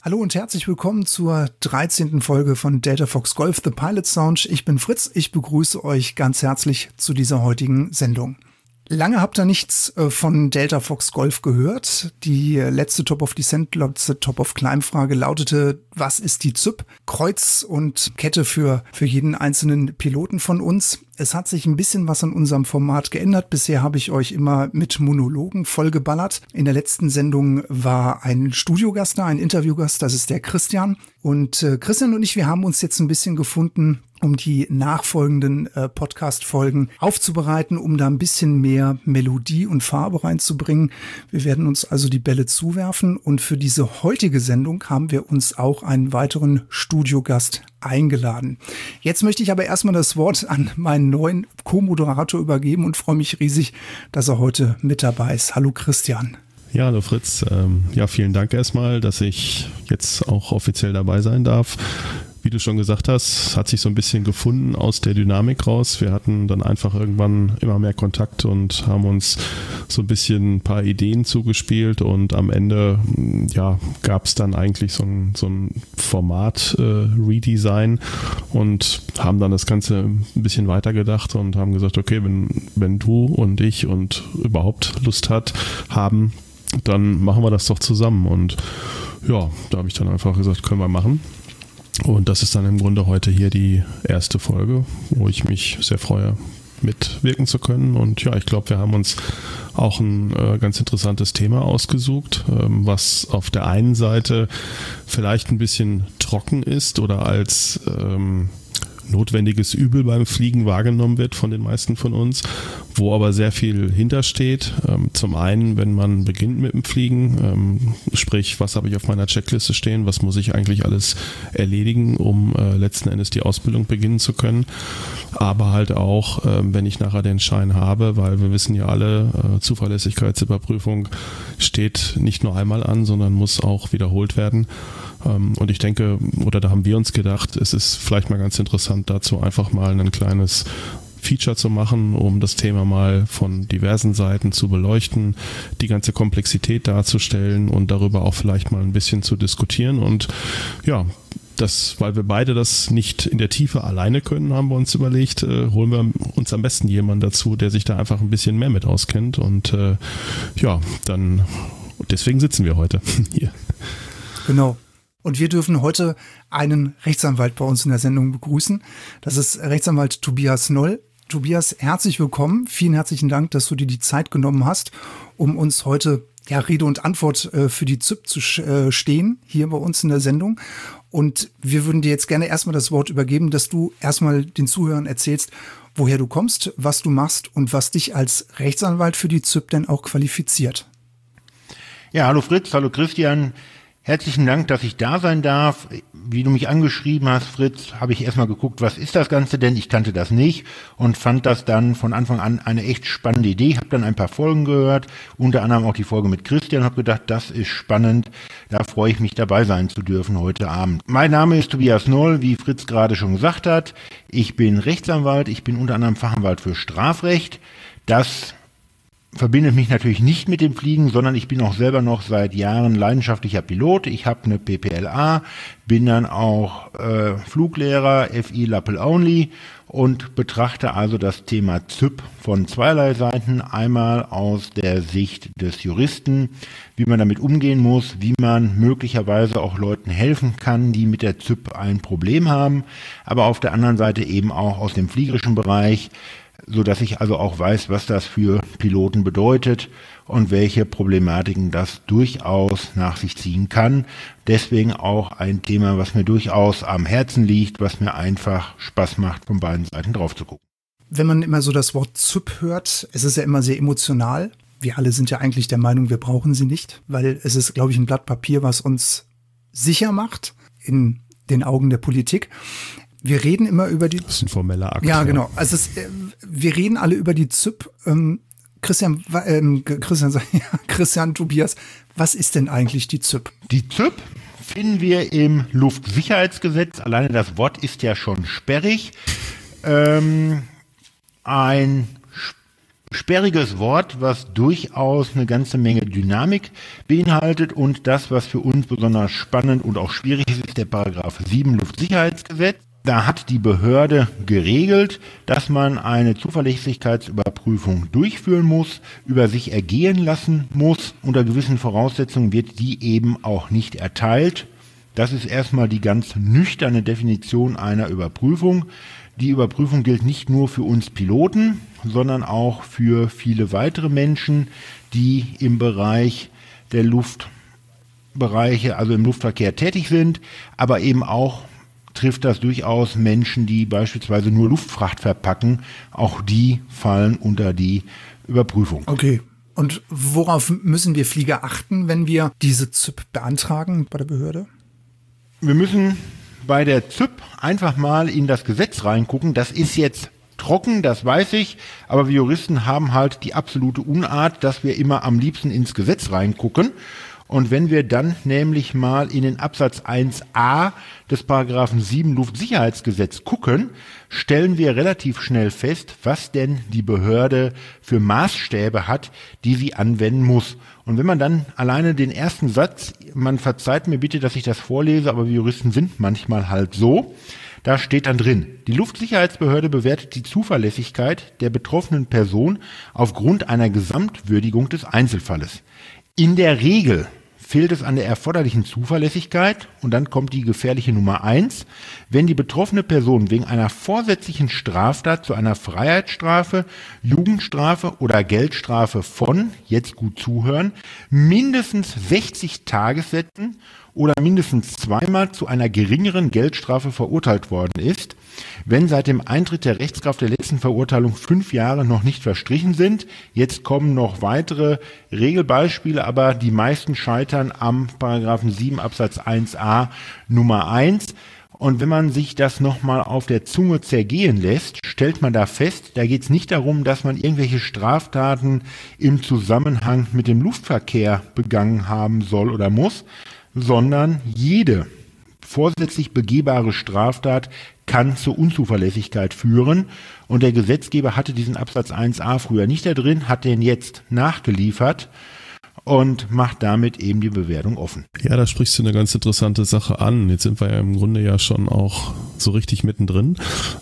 Hallo und herzlich willkommen zur 13. Folge von Delta Fox Golf, The Pilot's Lounge. Ich bin Fritz, ich begrüße euch ganz herzlich zu dieser heutigen Sendung. Lange habt ihr nichts von Delta Fox Golf gehört. Die letzte Top of Descent, letzte Top of Climb Frage lautete, was ist die ZYP? Kreuz und Kette für jeden einzelnen Piloten von uns. Es hat sich ein bisschen was an unserem Format geändert. Bisher habe ich euch immer mit Monologen vollgeballert. In der letzten Sendung war ein Studiogast da, ein Interviewgast, das ist der Christian. Und Christian und ich, wir haben uns jetzt ein bisschen gefunden, um die nachfolgenden Podcast-Folgen aufzubereiten, um da ein bisschen mehr Melodie und Farbe reinzubringen. Wir werden uns also die Bälle zuwerfen und für diese heutige Sendung haben wir uns auch einen weiteren Studiogast eingeladen. Jetzt möchte ich aber erstmal das Wort an meinen neuen Co-Moderator übergeben und freue mich riesig, dass er heute mit dabei ist. Hallo Christian. Ja, hallo Fritz. Vielen Dank erstmal, dass ich jetzt auch offiziell dabei sein darf. Wie du schon gesagt hast, hat sich so ein bisschen gefunden aus der Dynamik raus. Wir hatten dann einfach irgendwann immer mehr Kontakt und haben uns so ein bisschen ein paar Ideen zugespielt und am Ende gab es dann eigentlich so ein Format-Redesign und haben dann das Ganze ein bisschen weitergedacht und haben gesagt, okay, wenn du und ich und überhaupt Lust haben, dann machen wir das doch zusammen. Und ja, da habe ich dann einfach gesagt, können wir machen. Und das ist dann im Grunde heute hier die erste Folge, wo ich mich sehr freue, mitwirken zu können. Und ja, ich glaube, wir haben uns auch ein ganz interessantes Thema ausgesucht, was auf der einen Seite vielleicht ein bisschen trocken ist oder als notwendiges Übel beim Fliegen wahrgenommen wird von den meisten von uns, wo aber sehr viel hintersteht. Zum einen, wenn man beginnt mit dem Fliegen, sprich, was habe ich auf meiner Checkliste stehen, was muss ich eigentlich alles erledigen, um letzten Endes die Ausbildung beginnen zu können. Aber halt auch, wenn ich nachher den Schein habe, weil wir wissen ja alle, Zuverlässigkeitsüberprüfung steht nicht nur einmal an, sondern muss auch wiederholt werden. Und ich denke, oder da haben wir uns gedacht, es ist vielleicht mal ganz interessant, dazu einfach mal ein kleines Feature zu machen, um das Thema mal von diversen Seiten zu beleuchten, die ganze Komplexität darzustellen und darüber auch vielleicht mal ein bisschen zu diskutieren. Und ja, weil wir beide das nicht in der Tiefe alleine können, haben wir uns überlegt, holen wir uns am besten jemanden dazu, der sich da einfach ein bisschen mehr mit auskennt. Und deswegen sitzen wir heute hier. Genau. Und wir dürfen heute einen Rechtsanwalt bei uns in der Sendung begrüßen. Das ist Rechtsanwalt Tobias Noll. Tobias, herzlich willkommen. Vielen herzlichen Dank, dass du dir die Zeit genommen hast, um uns heute Rede und Antwort für die ZYP zu stehen, hier bei uns in der Sendung. Und wir würden dir jetzt gerne erstmal das Wort übergeben, dass du erstmal den Zuhörern erzählst, woher du kommst, was du machst und was dich als Rechtsanwalt für die ZYP denn auch qualifiziert. Ja, hallo Fritz, hallo Christian. Herzlichen Dank, dass ich da sein darf. Wie du mich angeschrieben hast, Fritz, habe ich erstmal geguckt, was ist das Ganze denn? Ich kannte das nicht und fand das dann von Anfang an eine echt spannende Idee. Habe dann ein paar Folgen gehört, unter anderem auch die Folge mit Christian, habe gedacht, das ist spannend. Da freue ich mich, dabei sein zu dürfen heute Abend. Mein Name ist Tobias Noll, wie Fritz gerade schon gesagt hat. Ich bin Rechtsanwalt, ich bin unter anderem Fachanwalt für Strafrecht. Das verbindet mich natürlich nicht mit dem Fliegen, sondern ich bin auch selber noch seit Jahren leidenschaftlicher Pilot. Ich habe eine PPLA, bin dann auch Fluglehrer, FI Lappel Only und betrachte also das Thema ZYP von zweierlei Seiten. Einmal aus der Sicht des Juristen, wie man damit umgehen muss, wie man möglicherweise auch Leuten helfen kann, die mit der ZYP ein Problem haben, aber auf der anderen Seite eben auch aus dem fliegerischen Bereich, so dass ich also auch weiß, was das für Piloten bedeutet und welche Problematiken das durchaus nach sich ziehen kann. Deswegen auch ein Thema, was mir durchaus am Herzen liegt, was mir einfach Spaß macht, von beiden Seiten drauf zu gucken. Wenn man immer so das Wort ZYP hört, es ist ja immer sehr emotional. Wir alle sind ja eigentlich der Meinung, wir brauchen sie nicht, weil es ist, glaube ich, ein Blatt Papier, was uns sicher macht in den Augen der Politik. Wir reden immer über die... Das ist ein formeller Akt. Ja, genau. Also wir reden alle über die ZYP. Christian, Tobias, was ist denn eigentlich die ZYP? Die ZYP finden wir im Luftsicherheitsgesetz. Alleine das Wort ist ja schon sperrig. Ein Sperriges Wort, was durchaus eine ganze Menge Dynamik beinhaltet, und das, was für uns besonders spannend und auch schwierig ist der Paragraph 7 Luftsicherheitsgesetz. Da hat die Behörde geregelt, dass man eine Zuverlässigkeitsüberprüfung durchführen muss, über sich ergehen lassen muss. Unter gewissen Voraussetzungen wird die eben auch nicht erteilt. Das ist erstmal die ganz nüchterne Definition einer Überprüfung. Die Überprüfung gilt nicht nur für uns Piloten, sondern auch für viele weitere Menschen, die im Bereich der Luftbereiche, also im Luftverkehr tätig sind, aber eben auch trifft das durchaus Menschen, die beispielsweise nur Luftfracht verpacken. Auch die fallen unter die Überprüfung. Okay. Und worauf müssen wir Flieger achten, wenn wir diese ZÜP beantragen bei der Behörde? Wir müssen bei der ZÜP einfach mal in das Gesetz reingucken. Das ist jetzt trocken, das weiß ich, aber wir Juristen haben halt die absolute Unart, dass wir immer am liebsten ins Gesetz reingucken. Und wenn wir dann nämlich mal in den Absatz 1a des Paragraphen 7 Luftsicherheitsgesetz gucken, stellen wir relativ schnell fest, was denn die Behörde für Maßstäbe hat, die sie anwenden muss. Und wenn man dann alleine den ersten Satz, man verzeiht mir bitte, dass ich das vorlese, aber wir Juristen sind manchmal halt so, da steht dann drin: Die Luftsicherheitsbehörde bewertet die Zuverlässigkeit der betroffenen Person aufgrund einer Gesamtwürdigung des Einzelfalles. In der Regel fehlt es an der erforderlichen Zuverlässigkeit, und dann kommt die gefährliche Nummer 1, wenn die betroffene Person wegen einer vorsätzlichen Straftat zu einer Freiheitsstrafe, Jugendstrafe oder Geldstrafe von, jetzt gut zuhören, mindestens 60 Tagessätzen oder mindestens zweimal zu einer geringeren Geldstrafe verurteilt worden ist, wenn seit dem Eintritt der Rechtskraft der letzten Verurteilung 5 Jahre noch nicht verstrichen sind. Jetzt kommen noch weitere Regelbeispiele, aber die meisten scheitern am Paragraphen 7 Absatz 1a Nummer 1. Und wenn man sich das nochmal auf der Zunge zergehen lässt, stellt man da fest, da geht es nicht darum, dass man irgendwelche Straftaten im Zusammenhang mit dem Luftverkehr begangen haben soll oder muss, sondern jede vorsätzlich begehbare Straftat kann zur Unzuverlässigkeit führen. Und der Gesetzgeber hatte diesen Absatz 1a früher nicht da drin, hat den jetzt nachgeliefert und macht damit eben die Bewertung offen. Ja, da sprichst du eine ganz interessante Sache an. Jetzt sind wir ja im Grunde ja schon auch so richtig mittendrin.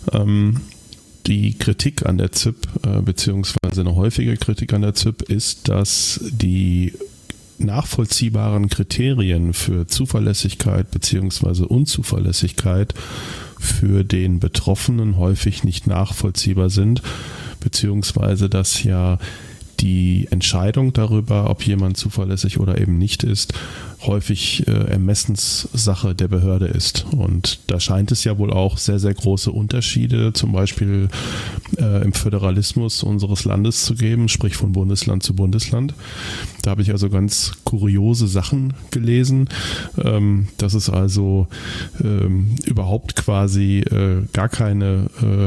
Die Kritik an der ZÜP, beziehungsweise eine häufige Kritik an der ZÜP, ist, dass die nachvollziehbaren Kriterien für Zuverlässigkeit beziehungsweise Unzuverlässigkeit für den Betroffenen häufig nicht nachvollziehbar sind, beziehungsweise dass ja die Entscheidung darüber, ob jemand zuverlässig oder eben nicht ist, häufig Ermessenssache der Behörde ist. Und da scheint es ja wohl auch sehr, sehr große Unterschiede, zum Beispiel im Föderalismus unseres Landes zu geben, sprich von Bundesland zu Bundesland. Da habe ich also ganz kuriose Sachen gelesen, dass es also überhaupt quasi gar keine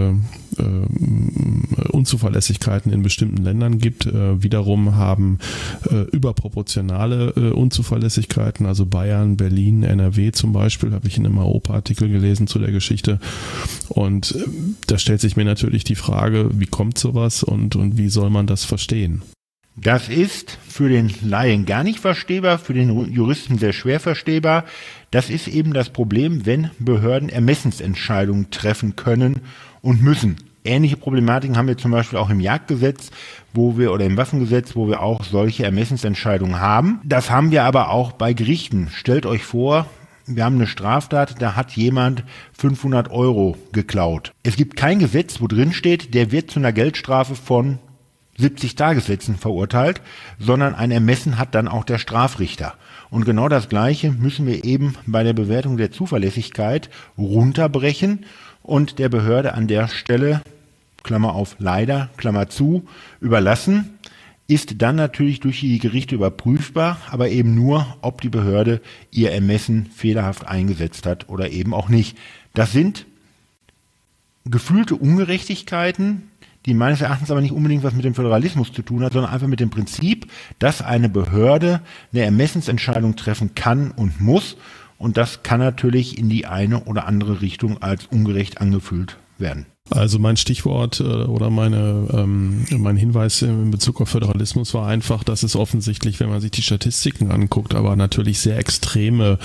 Unzuverlässigkeiten in bestimmten Ländern gibt. Wiederum haben überproportionale Unzuverlässigkeiten, also Bayern, Berlin, NRW zum Beispiel, habe ich in einem AOPA-Artikel gelesen zu der Geschichte. Und da stellt sich mir natürlich die Frage, wie kommt sowas und wie soll man das verstehen? Das ist für den Laien gar nicht verstehbar, für den Juristen sehr schwer verstehbar. Das ist eben das Problem, wenn Behörden Ermessensentscheidungen treffen können und müssen. Ähnliche Problematiken haben wir zum Beispiel auch im Jagdgesetz, oder im Waffengesetz, wo wir auch solche Ermessensentscheidungen haben. Das haben wir aber auch bei Gerichten. Stellt euch vor, wir haben eine Straftat, da hat jemand 500 € geklaut. Es gibt kein Gesetz, wo drin steht, der wird zu einer Geldstrafe von 70 Tagessätzen verurteilt, sondern ein Ermessen hat dann auch der Strafrichter. Und genau das Gleiche müssen wir eben bei der Bewertung der Zuverlässigkeit runterbrechen und der Behörde an der Stelle, Klammer auf leider, Klammer zu, überlassen. Ist dann natürlich durch die Gerichte überprüfbar, aber eben nur, ob die Behörde ihr Ermessen fehlerhaft eingesetzt hat oder eben auch nicht. Das sind gefühlte Ungerechtigkeiten, die meines Erachtens aber nicht unbedingt was mit dem Föderalismus zu tun hat, sondern einfach mit dem Prinzip, dass eine Behörde eine Ermessensentscheidung treffen kann und muss. Und das kann natürlich in die eine oder andere Richtung als ungerecht angefühlt werden? Also mein Stichwort oder mein Hinweis in Bezug auf Föderalismus war einfach, dass es offensichtlich, wenn man sich die Statistiken anguckt, aber natürlich sehr extreme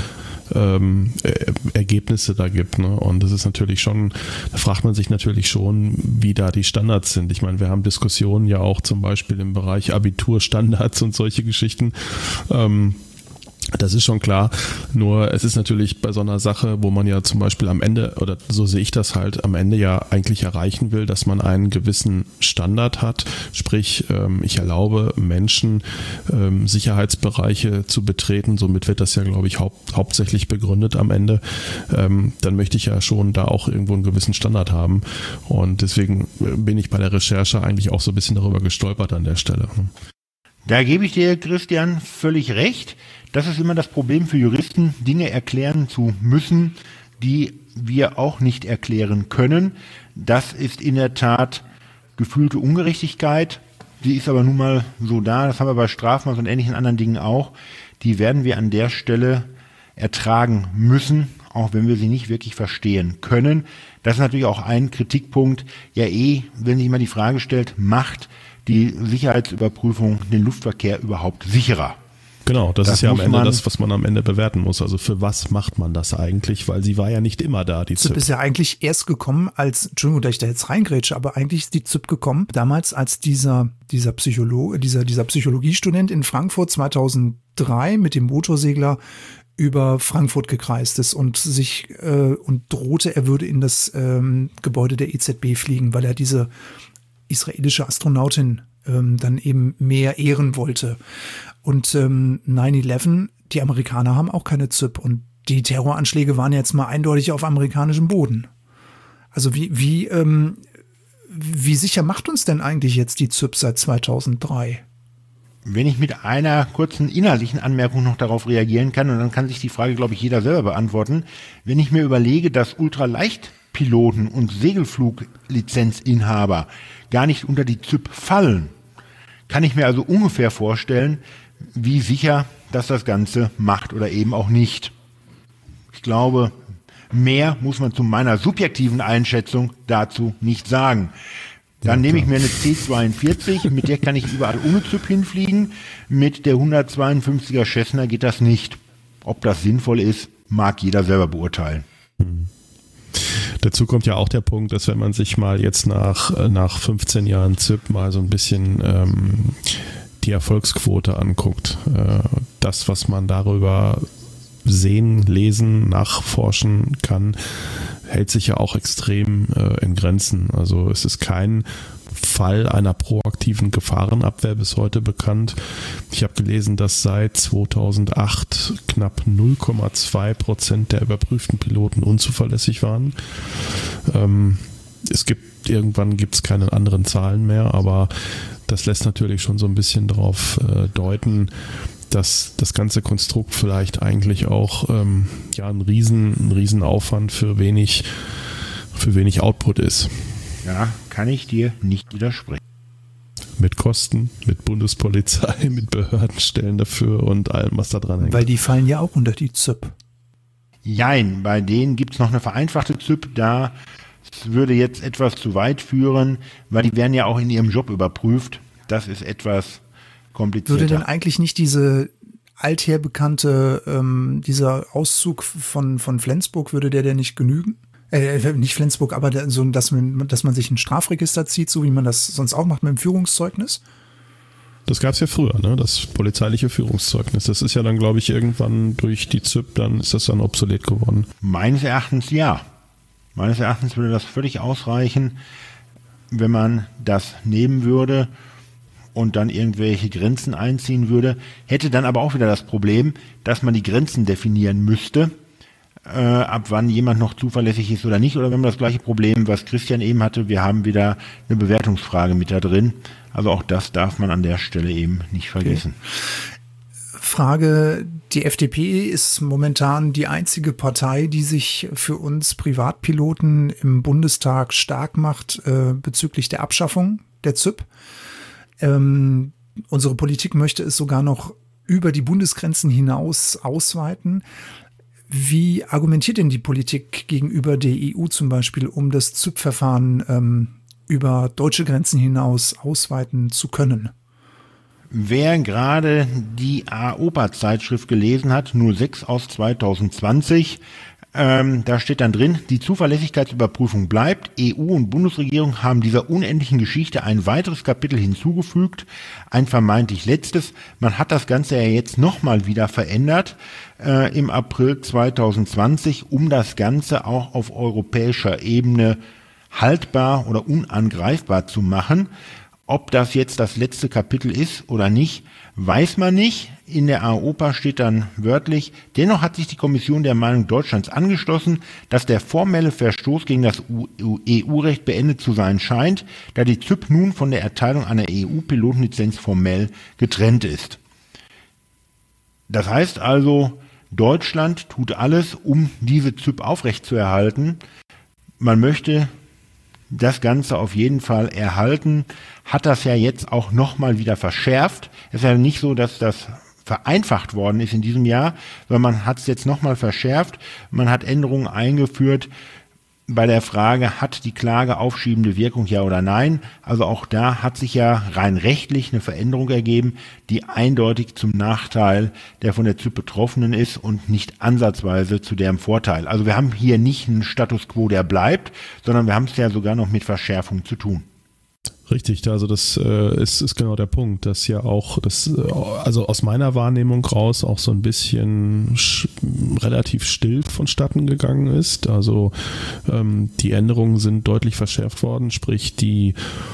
Ergebnisse da gibt. Ne? Und das ist natürlich schon, da fragt man sich natürlich schon, wie da die Standards sind. Ich meine, wir haben Diskussionen ja auch zum Beispiel im Bereich Abiturstandards und solche Geschichten. Das ist schon klar, nur es ist natürlich bei so einer Sache, wo man ja zum Beispiel am Ende, oder so sehe ich das halt, am Ende ja eigentlich erreichen will, dass man einen gewissen Standard hat, sprich ich erlaube Menschen Sicherheitsbereiche zu betreten, somit wird das ja, glaube ich, hauptsächlich begründet am Ende, dann möchte ich ja schon da auch irgendwo einen gewissen Standard haben und deswegen bin ich bei der Recherche eigentlich auch so ein bisschen darüber gestolpert an der Stelle. Da gebe ich dir, Christian, völlig recht. Das ist immer das Problem für Juristen, Dinge erklären zu müssen, die wir auch nicht erklären können. Das ist in der Tat gefühlte Ungerechtigkeit. Die ist aber nun mal so da. Das haben wir bei Strafmaß und ähnlichen anderen Dingen auch. Die werden wir an der Stelle ertragen müssen, auch wenn wir sie nicht wirklich verstehen können. Das ist natürlich auch ein Kritikpunkt. Ja, wenn sich immer die Frage stellt, macht die Sicherheitsüberprüfung den Luftverkehr überhaupt sicherer? Genau, das ist ja am Ende das, was man am Ende bewerten muss. Also für was macht man das eigentlich? Weil sie war ja nicht immer da, die ZÜP. ZÜP ist ja eigentlich erst gekommen Entschuldigung, dass ich da jetzt reingrätsche, aber eigentlich ist die ZÜP gekommen damals, als dieser Psychologiestudent in Frankfurt 2003 mit dem Motorsegler über Frankfurt gekreist ist und drohte, er würde in das Gebäude der EZB fliegen, weil er diese israelische Astronautin dann eben mehr ehren wollte. Und 9/11, die Amerikaner haben auch keine ZÜP und die Terroranschläge waren jetzt mal eindeutig auf amerikanischem Boden. Also wie sicher macht uns denn eigentlich jetzt die ZÜP seit 2003? Wenn ich mit einer kurzen inhaltlichen Anmerkung noch darauf reagieren kann, und dann kann sich die Frage, glaube ich, jeder selber beantworten. Wenn ich mir überlege, dass Ultraleichtpiloten und Segelfluglizenzinhaber gar nicht unter die ZÜP fallen, kann ich mir also ungefähr vorstellen, wie sicher das Ganze macht oder eben auch nicht. Ich glaube, mehr muss man zu meiner subjektiven Einschätzung dazu nicht sagen. Dann nehme ich mir eine C-42, mit der kann ich überall ohne ZÜP hinfliegen. Mit der 152er Cessna geht das nicht. Ob das sinnvoll ist, mag jeder selber beurteilen. Dazu kommt ja auch der Punkt, dass wenn man sich mal jetzt nach 15 Jahren ZÜP mal so ein bisschen die Erfolgsquote anguckt, das, was man darüber sehen, lesen, nachforschen kann, hält sich ja auch extrem in Grenzen. Also es ist kein Fall einer proaktiven Gefahrenabwehr bis heute bekannt. Ich habe gelesen, dass seit 2008 knapp 0,2% der überprüften Piloten unzuverlässig waren. Irgendwann gibt es keine anderen Zahlen mehr, aber das lässt natürlich schon so ein bisschen darauf deuten, dass das ganze Konstrukt vielleicht eigentlich auch ein Riesenaufwand für wenig Output ist. Ja, kann ich dir nicht widersprechen. Mit Kosten, mit Bundespolizei, mit Behördenstellen dafür und allem, was da dran hängt. Weil die fallen ja auch unter die ZÜP. Jein, bei denen gibt es noch eine vereinfachte ZÜP, da würde jetzt etwas zu weit führen, weil die werden ja auch in ihrem Job überprüft. Das ist etwas komplizierter. Würde denn eigentlich nicht diese alther bekannte, dieser Auszug von Flensburg, würde der nicht genügen? Nicht Flensburg, aber dass man sich ein Strafregister zieht, so wie man das sonst auch macht mit dem Führungszeugnis? Das gab es ja früher, ne? Das polizeiliche Führungszeugnis. Das ist ja dann, glaube ich, irgendwann durch die ZÜP, dann ist das dann obsolet geworden. Meines Erachtens ja. Meines Erachtens würde das völlig ausreichen, wenn man das nehmen würde und dann irgendwelche Grenzen einziehen würde. Hätte dann aber auch wieder das Problem, dass man die Grenzen definieren müsste, ab wann jemand noch zuverlässig ist oder nicht. Oder wir haben das gleiche Problem, was Christian eben hatte. Wir haben wieder eine Bewertungsfrage mit da drin. Also auch das darf man an der Stelle eben nicht vergessen. Okay. Frage, die FDP ist momentan die einzige Partei, die sich für uns Privatpiloten im Bundestag stark macht bezüglich der Abschaffung der ZÜP. Unsere Politik möchte es sogar noch über die Bundesgrenzen hinaus ausweiten. Wie argumentiert denn die Politik gegenüber der EU zum Beispiel, um das ZYP-Verfahren über deutsche Grenzen hinaus ausweiten zu können? Wer gerade die AOPA-Zeitschrift gelesen hat, 06 aus 2020, da steht dann drin, die Zuverlässigkeitsüberprüfung bleibt. EU und Bundesregierung haben dieser unendlichen Geschichte ein weiteres Kapitel hinzugefügt, ein vermeintlich letztes. Man hat das Ganze ja jetzt nochmal wieder verändert im April 2020, um das Ganze auch auf europäischer Ebene haltbar oder unangreifbar zu machen. Ob das jetzt das letzte Kapitel ist oder nicht, weiß man nicht. In der AOPA steht dann wörtlich, dennoch hat sich die Kommission der Meinung Deutschlands angeschlossen, dass der formelle Verstoß gegen das EU-Recht beendet zu sein scheint, da die ZYP nun von der Erteilung einer EU-Pilotenlizenz formell getrennt ist. Das heißt also, Deutschland tut alles, um diese ZYP aufrechtzuerhalten. Man möchte das Ganze auf jeden Fall erhalten, hat das ja jetzt auch nochmal wieder verschärft. Es ist ja nicht so, dass das vereinfacht worden ist in diesem Jahr, sondern man hat es jetzt nochmal verschärft. Man hat Änderungen eingeführt bei der Frage, hat die Klage aufschiebende Wirkung, ja oder nein? Also auch da hat sich ja rein rechtlich eine Veränderung ergeben, die eindeutig zum Nachteil der von der ZYP Betroffenen ist und nicht ansatzweise zu deren Vorteil. Also wir haben hier nicht einen Status quo, der bleibt, sondern wir haben es ja sogar noch mit Verschärfung zu tun. Richtig, also das ist genau der Punkt, dass ja auch, also aus meiner Wahrnehmung raus auch so ein bisschen relativ still vonstatten gegangen ist. Also die Änderungen sind deutlich verschärft worden, sprich die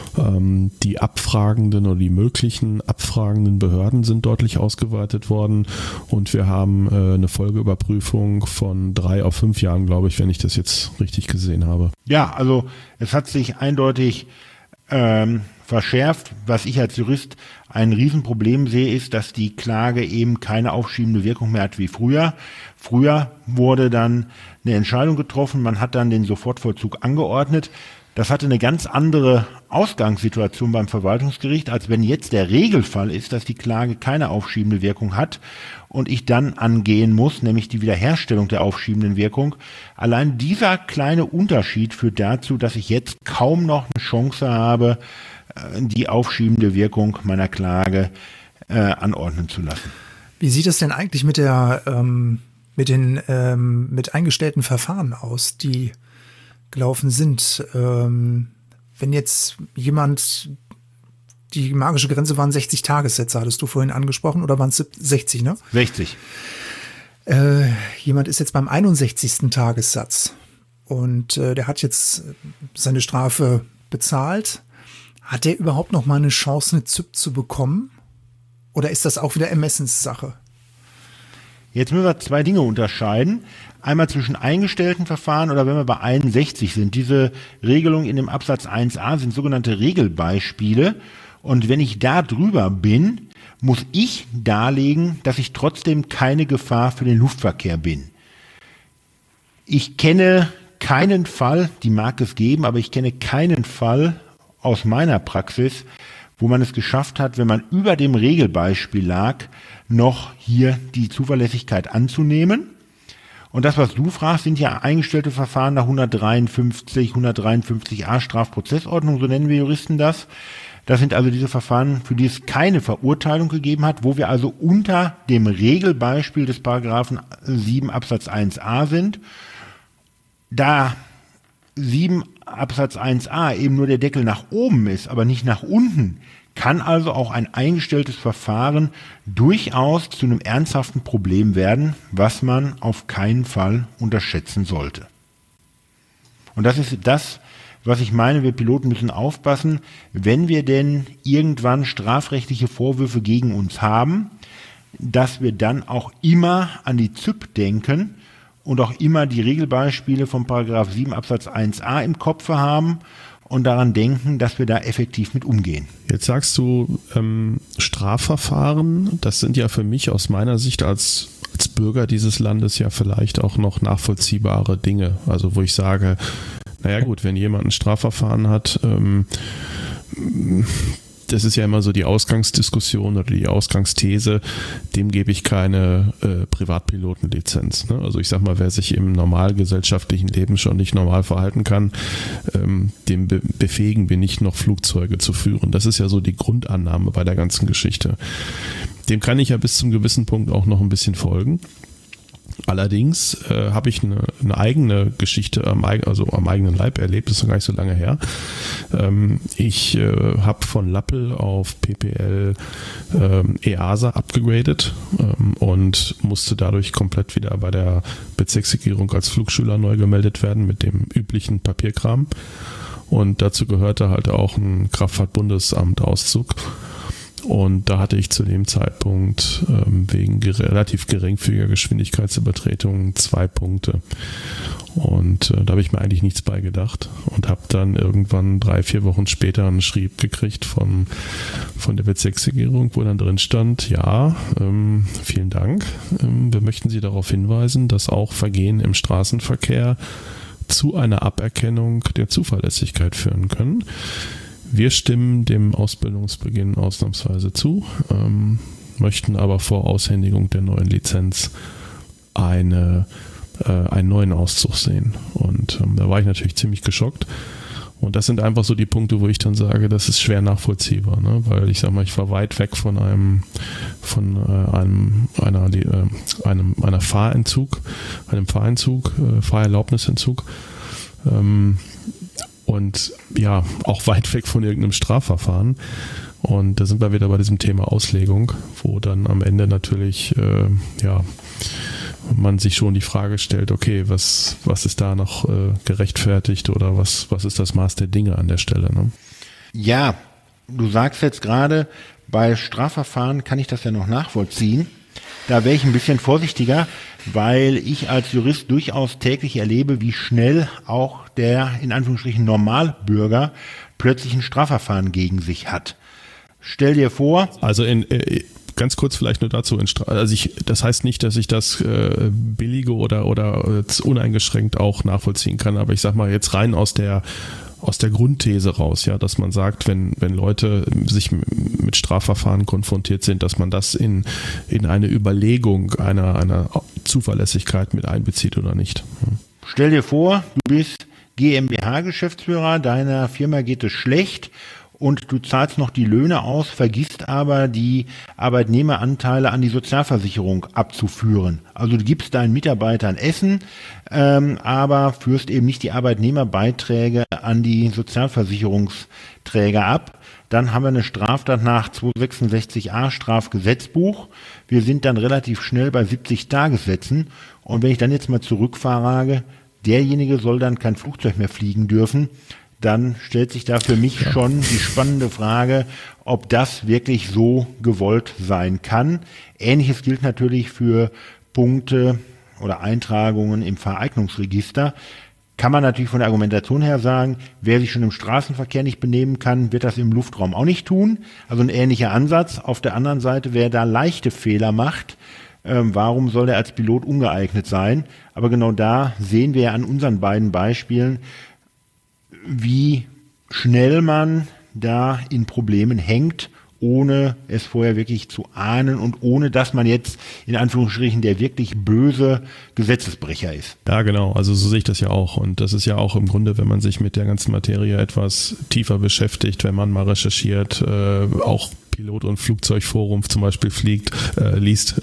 abfragenden oder die möglichen abfragenden Behörden sind deutlich ausgeweitet worden und wir haben eine Folgeüberprüfung von 3 auf 5 Jahren, glaube ich, wenn ich das jetzt richtig gesehen habe. Ja, also es hat sich eindeutig verschärft. Was ich als Jurist ein Riesenproblem sehe, ist, dass die Klage eben keine aufschiebende Wirkung mehr hat wie früher. Früher wurde dann eine Entscheidung getroffen, man hat dann den Sofortvollzug angeordnet. Das hatte eine ganz andere Ausgangssituation beim Verwaltungsgericht, als wenn jetzt der Regelfall ist, dass die Klage keine aufschiebende Wirkung hat und ich dann angehen muss, nämlich die Wiederherstellung der aufschiebenden Wirkung. Allein dieser kleine Unterschied führt dazu, dass ich jetzt kaum noch eine Chance habe, die aufschiebende Wirkung meiner Klage anordnen zu lassen. Wie sieht es denn eigentlich mit mit eingestellten Verfahren aus, die gelaufen sind? Wenn jetzt jemand, die magische Grenze waren 60 Tagessätze, hattest du vorhin angesprochen, oder waren es 60, ne? 60. Jemand ist jetzt beim 61. Tagessatz und der hat jetzt seine Strafe bezahlt. Hat der überhaupt noch mal eine Chance, eine ZYP zu bekommen? Oder ist das auch wieder Ermessenssache? Jetzt müssen wir 2 Dinge unterscheiden. Einmal zwischen eingestellten Verfahren oder wenn wir bei 61 sind. Diese Regelungen in dem Absatz 1a sind sogenannte Regelbeispiele. Und wenn ich da drüber bin, muss ich darlegen, dass ich trotzdem keine Gefahr für den Luftverkehr bin. Ich kenne keinen Fall, die mag es geben, aber ich kenne keinen Fall aus meiner Praxis, wo man es geschafft hat, wenn man über dem Regelbeispiel lag, noch hier die Zuverlässigkeit anzunehmen. Und das, was du fragst, sind ja eingestellte Verfahren nach 153a Strafprozessordnung, so nennen wir Juristen das. Das sind also diese Verfahren, für die es keine Verurteilung gegeben hat, wo wir also unter dem Regelbeispiel des Paragraphen 7 Absatz 1a sind. Da 7 Absatz 1a eben nur der Deckel nach oben ist, aber nicht nach unten, kann also auch ein eingestelltes Verfahren durchaus zu einem ernsthaften Problem werden, was man auf keinen Fall unterschätzen sollte. Und das ist das, was ich meine, wir Piloten müssen aufpassen, wenn wir denn irgendwann strafrechtliche Vorwürfe gegen uns haben, dass wir dann auch immer an die ZYP denken und auch immer die Regelbeispiele vom Paragraph 7 Absatz 1a im Kopf haben und daran denken, dass wir da effektiv mit umgehen. Jetzt sagst du Strafverfahren, das sind ja für mich aus meiner Sicht als Bürger dieses Landes ja vielleicht auch noch nachvollziehbare Dinge. Also wo ich sage, naja gut, wenn jemand ein Strafverfahren hat, das ist ja immer so die Ausgangsdiskussion oder die Ausgangsthese, dem gebe ich keine Privatpilotenlizenz. Ne? Also ich sag mal, wer sich im normalgesellschaftlichen Leben schon nicht normal verhalten kann, dem befähigen wir nicht noch Flugzeuge zu führen. Das ist ja so die Grundannahme bei der ganzen Geschichte. Dem kann ich ja bis zum gewissen Punkt auch noch ein bisschen folgen. Allerdings habe ich eine eigene Geschichte am eigenen Leib erlebt, das ist noch gar nicht so lange her. Ich habe von Lappel auf PPL EASA abgegradet und musste dadurch komplett wieder bei der Bezirksregierung als Flugschüler neu gemeldet werden mit dem üblichen Papierkram. Und dazu gehörte halt auch ein Kraftfahrtbundesamt-Auszug. Und da hatte ich zu dem Zeitpunkt wegen relativ geringfügiger Geschwindigkeitsübertretung 2 Punkte. Und da habe ich mir eigentlich nichts bei gedacht und habe dann irgendwann 3-4 Wochen später einen Schrieb gekriegt von der Bezirksregierung, wo dann drin stand, ja, vielen Dank. Wir möchten Sie darauf hinweisen, dass auch Vergehen im Straßenverkehr zu einer Aberkennung der Zuverlässigkeit führen können. Wir stimmen dem Ausbildungsbeginn ausnahmsweise zu, möchten aber vor Aushändigung der neuen Lizenz einen neuen Auszug sehen. Und da war ich natürlich ziemlich geschockt. Und das sind einfach so die Punkte, wo ich dann sage, das ist schwer nachvollziehbar, ne? Weil ich sag mal, ich war weit weg von einem Fahrentzug, Fahrerlaubnisentzug. Und ja, auch weit weg von irgendeinem Strafverfahren. Und da sind wir wieder bei diesem Thema Auslegung, wo dann am Ende natürlich man sich schon die Frage stellt, okay, was ist da noch gerechtfertigt oder was ist das Maß der Dinge an der Stelle? Ne? Ja, du sagst jetzt gerade, bei Strafverfahren kann ich das ja noch nachvollziehen. Da wäre ich ein bisschen vorsichtiger, weil ich als Jurist durchaus täglich erlebe, wie schnell auch der, in Anführungsstrichen, Normalbürger plötzlich ein Strafverfahren gegen sich hat. Stell dir vor... Also ganz kurz vielleicht nur dazu, das heißt nicht, dass ich das billige oder uneingeschränkt auch nachvollziehen kann, aber ich sag mal jetzt rein aus der Grundthese raus, ja, dass man sagt, wenn Leute sich mit Strafverfahren konfrontiert sind, dass man das in eine Überlegung einer Zuverlässigkeit mit einbezieht oder nicht. Stell dir vor, du bist GmbH-Geschäftsführer, deiner Firma geht es schlecht und du zahlst noch die Löhne aus, vergisst aber die Arbeitnehmeranteile an die Sozialversicherung abzuführen. Also du gibst deinen Mitarbeitern Essen, aber führst eben nicht die Arbeitnehmerbeiträge an die Sozialversicherungsträger ab. Dann haben wir eine Straftat nach 266a Strafgesetzbuch. Wir sind dann relativ schnell bei 70 Tagessätzen. Und wenn ich dann jetzt mal zurückfrage, derjenige soll dann kein Flugzeug mehr fliegen dürfen, dann stellt sich da für mich schon die spannende Frage, ob das wirklich so gewollt sein kann. Ähnliches gilt natürlich für Punkte oder Eintragungen im Vereignungsregister. Kann man natürlich von der Argumentation her sagen, wer sich schon im Straßenverkehr nicht benehmen kann, wird das im Luftraum auch nicht tun. Also ein ähnlicher Ansatz. Auf der anderen Seite, wer da leichte Fehler macht, warum soll er als Pilot ungeeignet sein? Aber genau da sehen wir ja an unseren beiden Beispielen, wie schnell man da in Problemen hängt, ohne es vorher wirklich zu ahnen und ohne, dass man jetzt in Anführungsstrichen der wirklich böse Gesetzesbrecher ist. Ja, genau. Also so sehe ich das ja auch. Und das ist ja auch im Grunde, wenn man sich mit der ganzen Materie etwas tiefer beschäftigt, wenn man mal recherchiert, auch Pilot- und Flugzeugforum zum Beispiel liest,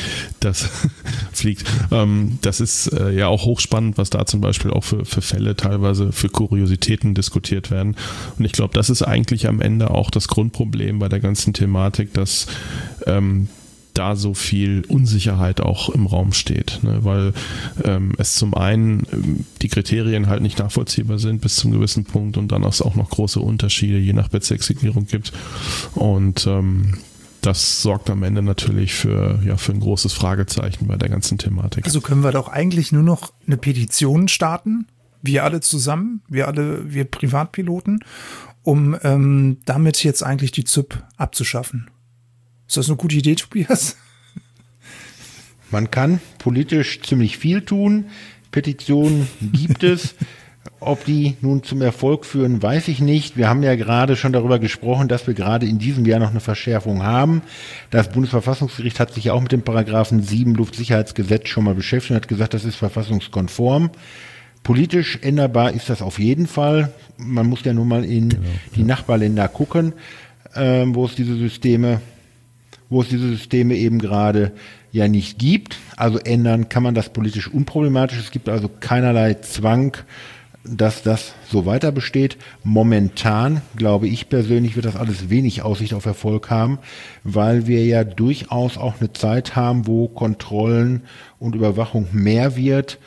das ist ja auch hochspannend, was da zum Beispiel auch für Fälle teilweise für Kuriositäten diskutiert werden. Und ich glaube, das ist eigentlich am Ende auch das Grundproblem bei der ganzen Thematik, dass da so viel Unsicherheit auch im Raum steht, ne? Weil es zum einen die Kriterien halt nicht nachvollziehbar sind bis zum gewissen Punkt und dann auch noch große Unterschiede je nach Bezirksregierung gibt und das sorgt am Ende natürlich für ein großes Fragezeichen bei der ganzen Thematik. Also können wir doch eigentlich nur noch eine Petition starten, wir alle zusammen, wir Privatpiloten, um damit jetzt eigentlich die ZÜP abzuschaffen. Ist das eine gute Idee, Tobias? Man kann politisch ziemlich viel tun. Petitionen gibt es. Ob die nun zum Erfolg führen, weiß ich nicht. Wir haben ja gerade schon darüber gesprochen, dass wir gerade in diesem Jahr noch eine Verschärfung haben. Das Bundesverfassungsgericht hat sich ja auch mit dem Paragraphen 7 Luftsicherheitsgesetz schon mal beschäftigt und hat gesagt, das ist verfassungskonform. Politisch änderbar ist das auf jeden Fall. Man muss ja nur mal in die Nachbarländer gucken, wo es diese Systeme eben gerade ja nicht gibt. Also ändern kann man das politisch unproblematisch. Es gibt also keinerlei Zwang, dass das so weiter besteht. Momentan, glaube ich persönlich, wird das alles wenig Aussicht auf Erfolg haben, weil wir ja durchaus auch eine Zeit haben, wo Kontrollen und Überwachung mehr wird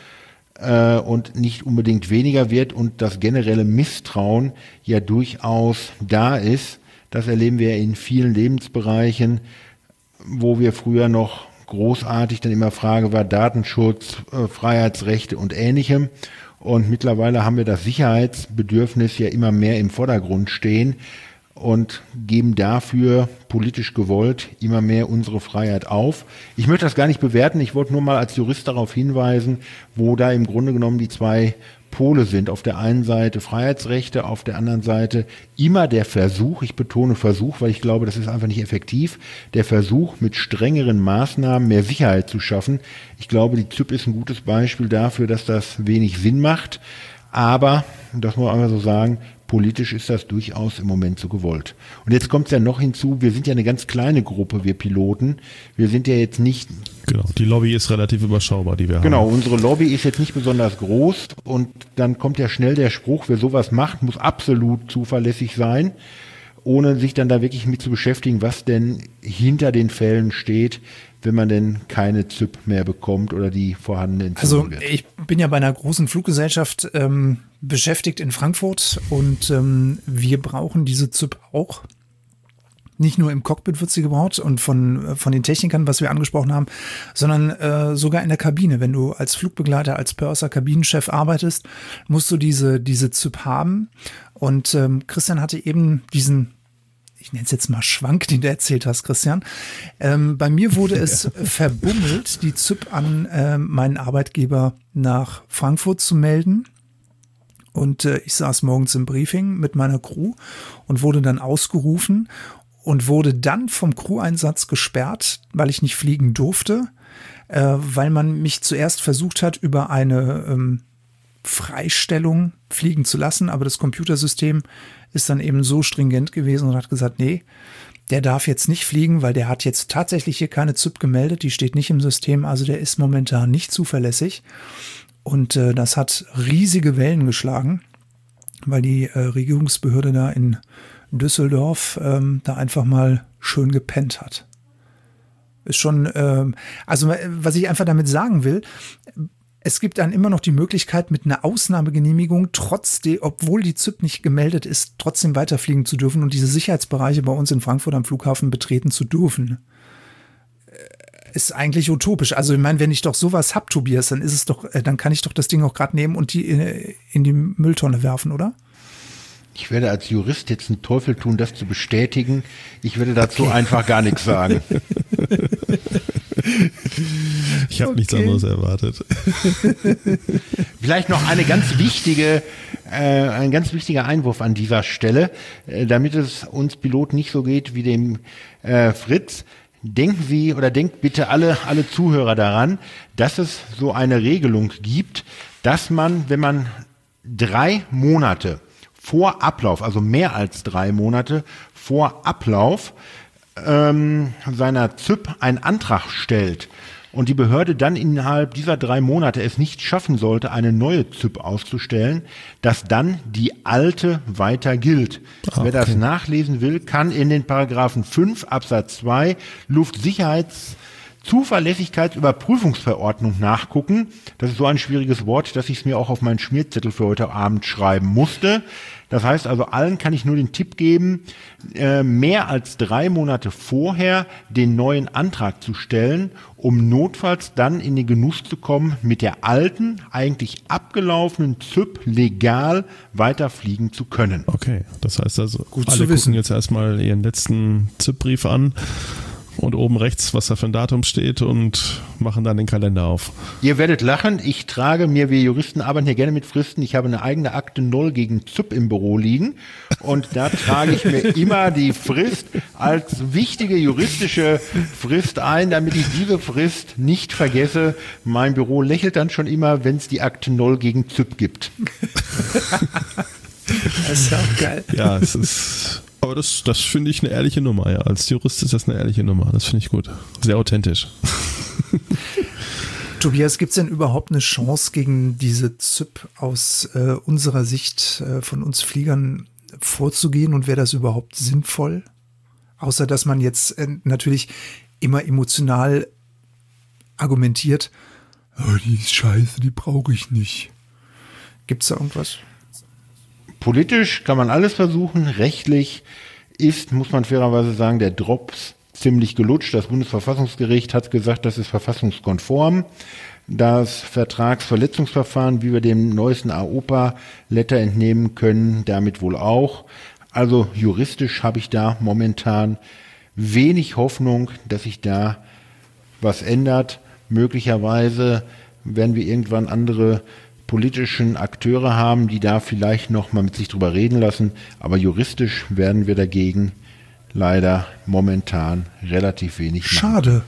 und nicht unbedingt weniger wird und das generelle Misstrauen ja durchaus da ist. Das erleben wir in vielen Lebensbereichen, wo wir früher noch großartig dann immer Frage war Datenschutz, Freiheitsrechte und Ähnlichem. Und mittlerweile haben wir das Sicherheitsbedürfnis ja immer mehr im Vordergrund stehen und geben dafür politisch gewollt immer mehr unsere Freiheit auf. Ich möchte das gar nicht bewerten, ich wollte nur mal als Jurist darauf hinweisen, wo da im Grunde genommen die zwei Pole sind. Auf der einen Seite Freiheitsrechte, auf der anderen Seite immer der Versuch, ich betone Versuch, weil ich glaube, das ist einfach nicht effektiv, der Versuch, mit strengeren Maßnahmen mehr Sicherheit zu schaffen. Ich glaube, die ZÜP ist ein gutes Beispiel dafür, dass das wenig Sinn macht, aber, das muss man einfach so sagen, politisch ist das durchaus im Moment so gewollt. Und jetzt kommt es ja noch hinzu, wir sind ja eine ganz kleine Gruppe, wir Piloten. Wir sind ja jetzt nicht... Genau, die Lobby ist relativ überschaubar, die wir haben. Genau, unsere Lobby ist jetzt nicht besonders groß und dann kommt ja schnell der Spruch, wer sowas macht, muss absolut zuverlässig sein, ohne sich dann da wirklich mit zu beschäftigen, was denn hinter den Fällen steht, wenn man denn keine ZÜP mehr bekommt oder die vorhandene entzogen wird. Also ich bin ja bei einer großen Fluggesellschaft beschäftigt in Frankfurt und wir brauchen diese ZÜP auch. Nicht nur im Cockpit wird sie gebraucht und von den Technikern, was wir angesprochen haben, sondern sogar in der Kabine. Wenn du als Flugbegleiter, als Purser, Kabinenchef arbeitest, musst du diese ZÜP haben. Und Christian hatte eben diesen, ich nenne es jetzt mal Schwank, den du erzählt hast, Christian. Bei mir wurde es verbummelt, die ZÜP an meinen Arbeitgeber nach Frankfurt zu melden. Und ich saß morgens im Briefing mit meiner Crew und wurde dann ausgerufen und wurde dann vom Crew-Einsatz gesperrt, weil ich nicht fliegen durfte, weil man mich zuerst versucht hat, über eine Freistellung fliegen zu lassen, aber das Computersystem ist dann eben so stringent gewesen und hat gesagt, nee, der darf jetzt nicht fliegen, weil der hat jetzt tatsächlich hier keine ZÜP gemeldet, die steht nicht im System, also der ist momentan nicht zuverlässig. Und das hat riesige Wellen geschlagen, weil die Regierungsbehörde da in Düsseldorf da einfach mal schön gepennt hat. Ist schon, also was ich einfach damit sagen will, es gibt dann immer noch die Möglichkeit, mit einer Ausnahmegenehmigung trotzdem, obwohl die ZÜP nicht gemeldet ist, trotzdem weiterfliegen zu dürfen und diese Sicherheitsbereiche bei uns in Frankfurt am Flughafen betreten zu dürfen. Ist eigentlich utopisch. Also ich meine, wenn ich doch sowas hab, Tobias, dann ist es doch, dann kann ich doch das Ding auch gerade nehmen und die in die Mülltonne werfen, oder? Ich werde als Jurist jetzt einen Teufel tun, das zu bestätigen. Ich werde dazu einfach gar nichts sagen. Ich habe nichts anderes erwartet. Vielleicht noch ein ganz wichtiger Einwurf an dieser Stelle, damit es uns Piloten nicht so geht wie dem Fritz. Denken Sie oder denkt bitte alle Zuhörer daran, dass es so eine Regelung gibt, dass man, wenn man 3 Monate vor Ablauf, also mehr als 3 Monate vor Ablauf seiner ZÜP einen Antrag stellt und die Behörde dann innerhalb dieser 3 Monate es nicht schaffen sollte, eine neue ZÜP auszustellen, dass dann die alte weiter gilt. Okay. Wer das nachlesen will, kann in den Paragraphen 5 Absatz 2 Zuverlässigkeitsüberprüfungsverordnung nachgucken. Das ist so ein schwieriges Wort, dass ich es mir auch auf meinen Schmierzettel für heute Abend schreiben musste. Das heißt also, allen kann ich nur den Tipp geben, mehr als 3 Monate vorher den neuen Antrag zu stellen, um notfalls dann in den Genuss zu kommen, mit der alten, eigentlich abgelaufenen ZÜP legal weiterfliegen zu können. Okay, das heißt also, alle gucken jetzt erstmal ihren letzten ZÜP-Brief an und oben rechts, was da für ein Datum steht und machen dann den Kalender auf. Ihr werdet lachen, wir Juristen arbeiten hier gerne mit Fristen. Ich habe eine eigene Akte 0 gegen ZUP im Büro liegen und da trage ich mir immer die Frist als wichtige juristische Frist ein, damit ich diese Frist nicht vergesse. Mein Büro lächelt dann schon immer, wenn es die Akte 0 gegen ZUP gibt. Das ist ja auch geil. Ja, es ist... Aber das finde ich eine ehrliche Nummer, ja. Als Jurist ist das eine ehrliche Nummer. Das finde ich gut. Sehr authentisch. Tobias, gibt es denn überhaupt eine Chance, gegen diese ZUP aus unserer Sicht von uns Fliegern vorzugehen, und wäre das überhaupt sinnvoll? Außer dass man jetzt natürlich immer emotional argumentiert, oh, die ist scheiße, die brauche ich nicht. Gibt es da irgendwas? Politisch kann man alles versuchen, rechtlich muss man fairerweise sagen, der Drops ziemlich gelutscht. Das Bundesverfassungsgericht hat gesagt, das ist verfassungskonform. Das Vertragsverletzungsverfahren, wie wir dem neuesten AOPA-Letter entnehmen können, damit wohl auch. Also juristisch habe ich da momentan wenig Hoffnung, dass sich da was ändert. Möglicherweise werden wir irgendwann andere politischen Akteure haben, die da vielleicht noch mal mit sich drüber reden lassen, aber juristisch werden wir dagegen leider momentan relativ wenig machen. Schade.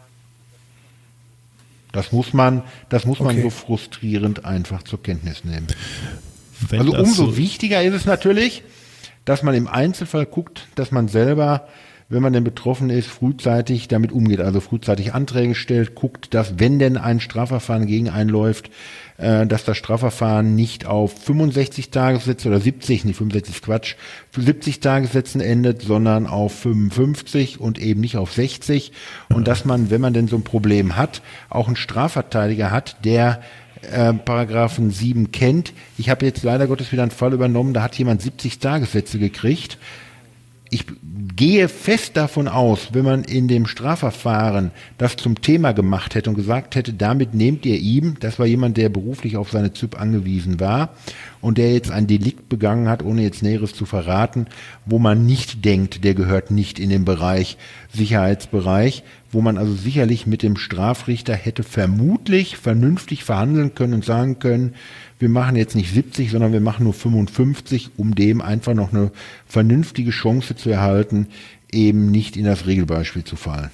Das muss man Okay. so frustrierend einfach zur Kenntnis nehmen. Wenn Also das umso so- wichtiger ist es natürlich, dass man im Einzelfall guckt, dass man selber, wenn man denn betroffen ist, frühzeitig damit umgeht, also frühzeitig Anträge stellt, guckt, dass, wenn denn ein Strafverfahren gegen einen läuft, dass das Strafverfahren nicht auf 65 Tagessätze oder 70, nicht 65 ist Quatsch, für 70 Tagessätzen endet, sondern auf 55 und eben nicht auf 60. Und dass man, wenn man denn so ein Problem hat, auch einen Strafverteidiger hat, der Paragraphen 7 kennt. Ich habe jetzt leider Gottes wieder einen Fall übernommen, da hat jemand 70 Tagessätze gekriegt. Ich gehe fest davon aus, wenn man in dem Strafverfahren das zum Thema gemacht hätte und gesagt hätte, damit nehmt ihr ihm, das war jemand, der beruflich auf seine ZÜP angewiesen war und der jetzt ein Delikt begangen hat, ohne jetzt Näheres zu verraten, wo man nicht denkt, der gehört nicht in den Bereich Sicherheitsbereich, wo man also sicherlich mit dem Strafrichter hätte vermutlich vernünftig verhandeln können und sagen können, wir machen jetzt nicht 70, sondern wir machen nur 55, um dem einfach noch eine vernünftige Chance zu erhalten, eben nicht in das Regelbeispiel zu fallen.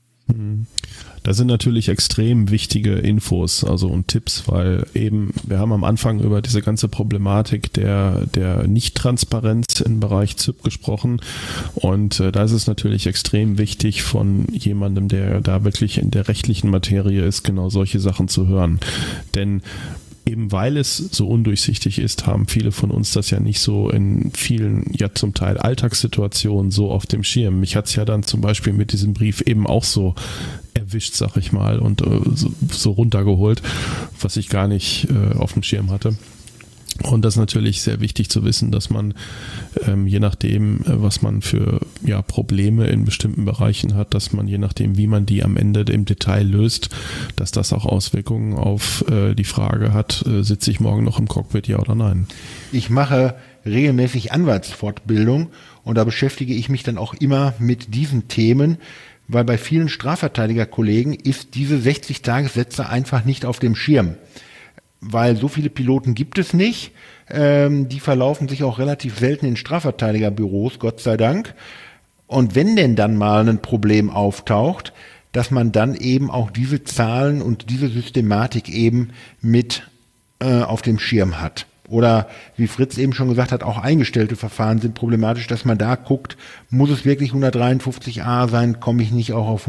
Da sind natürlich extrem wichtige Infos, also und Tipps, weil eben, wir haben am Anfang über diese ganze Problematik der Nicht-Transparenz im Bereich ZÜP gesprochen, und da ist es natürlich extrem wichtig, von jemandem, der da wirklich in der rechtlichen Materie ist, genau solche Sachen zu hören. Denn eben weil es so undurchsichtig ist, haben viele von uns das ja nicht so in vielen, ja zum Teil Alltagssituationen so auf dem Schirm. Mich hat es ja dann zum Beispiel mit diesem Brief eben auch so erwischt, sag ich mal, und so runtergeholt, was ich gar nicht auf dem Schirm hatte. Und das ist natürlich sehr wichtig zu wissen, dass man je nachdem, was man für Probleme in bestimmten Bereichen hat, dass man je nachdem, wie man die am Ende im Detail löst, dass das auch Auswirkungen auf die Frage hat, sitze ich morgen noch im Cockpit, ja oder nein? Ich mache regelmäßig Anwaltsfortbildung und da beschäftige ich mich dann auch immer mit diesen Themen, weil bei vielen Strafverteidigerkollegen ist diese 60 Tagessätze einfach nicht auf dem Schirm. Weil so viele Piloten gibt es nicht. Die verlaufen sich auch relativ selten in Strafverteidigerbüros, Gott sei Dank. Und wenn denn dann mal ein Problem auftaucht, dass man dann eben auch diese Zahlen und diese Systematik eben mit auf dem Schirm hat. Oder wie Fritz eben schon gesagt hat, auch eingestellte Verfahren sind problematisch, dass man da guckt, muss es wirklich 153a sein, komme ich nicht auch auf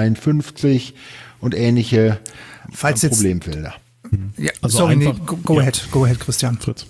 153 und ähnliche Problemfelder. Ja, Also sorry, einfach, go ahead, Christian. Fritz.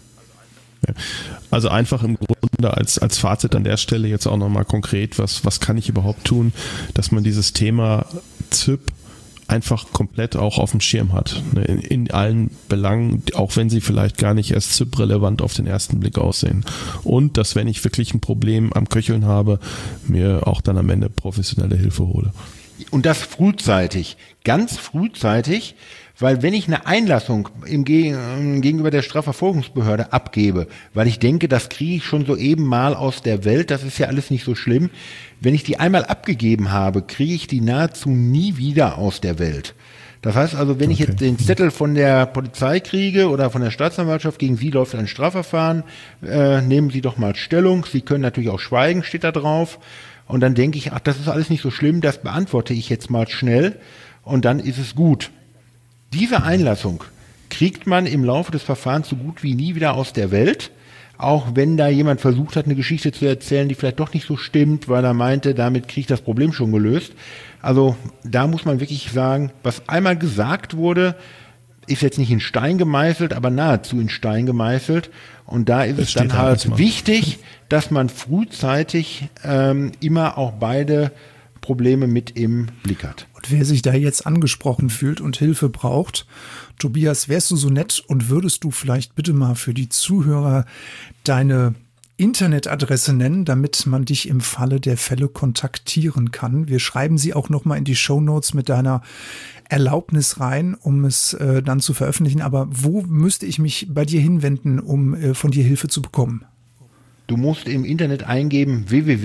Ja. Also einfach im Grunde als Fazit an der Stelle jetzt auch nochmal konkret, was kann ich überhaupt tun, dass man dieses Thema ZÜP einfach komplett auch auf dem Schirm hat. In allen Belangen, auch wenn sie vielleicht gar nicht erst ZÜP-relevant auf den ersten Blick aussehen. Und dass, wenn ich wirklich ein Problem am Köcheln habe, mir auch dann am Ende professionelle Hilfe hole. Und das frühzeitig, ganz frühzeitig, weil wenn ich eine Einlassung gegenüber der Strafverfolgungsbehörde abgebe, weil ich denke, das kriege ich schon soeben mal aus der Welt, das ist ja alles nicht so schlimm, wenn ich die einmal abgegeben habe, kriege ich die nahezu nie wieder aus der Welt. Das heißt also, wenn ich jetzt den Zettel von der Polizei kriege oder von der Staatsanwaltschaft, gegen Sie läuft ein Strafverfahren, nehmen Sie doch mal Stellung, Sie können natürlich auch schweigen, steht da drauf. Und dann denke ich, ach, das ist alles nicht so schlimm, das beantworte ich jetzt mal schnell und dann ist es gut. Diese Einlassung kriegt man im Laufe des Verfahrens so gut wie nie wieder aus der Welt, auch wenn da jemand versucht hat, eine Geschichte zu erzählen, die vielleicht doch nicht so stimmt, weil er meinte, damit kriege ich das Problem schon gelöst. Also da muss man wirklich sagen, was einmal gesagt wurde, ist jetzt nicht in Stein gemeißelt, aber nahezu in Stein gemeißelt. Und da ist es dann halt wichtig, dass man frühzeitig immer auch beide Probleme mit im Blick hat. Und wer sich da jetzt angesprochen fühlt und Hilfe braucht, Tobias, wärst du so nett und würdest du vielleicht bitte mal für die Zuhörer deine Internetadresse nennen, damit man dich im Falle der Fälle kontaktieren kann. Wir schreiben sie auch nochmal in die Shownotes mit deiner Erlaubnis rein, um es dann zu veröffentlichen. Aber wo müsste ich mich bei dir hinwenden, um von dir Hilfe zu bekommen? Du musst im Internet eingeben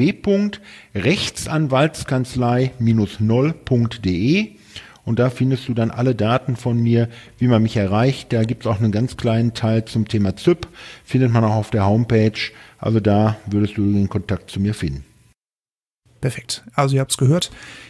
www.rechtsanwaltskanzlei-0.de und da findest du dann alle Daten von mir, wie man mich erreicht. Da gibt es auch einen ganz kleinen Teil zum Thema ZÜP, findet man auch auf der Homepage. Also da würdest du den Kontakt zu mir finden. Perfekt. Also ihr habt es gehört.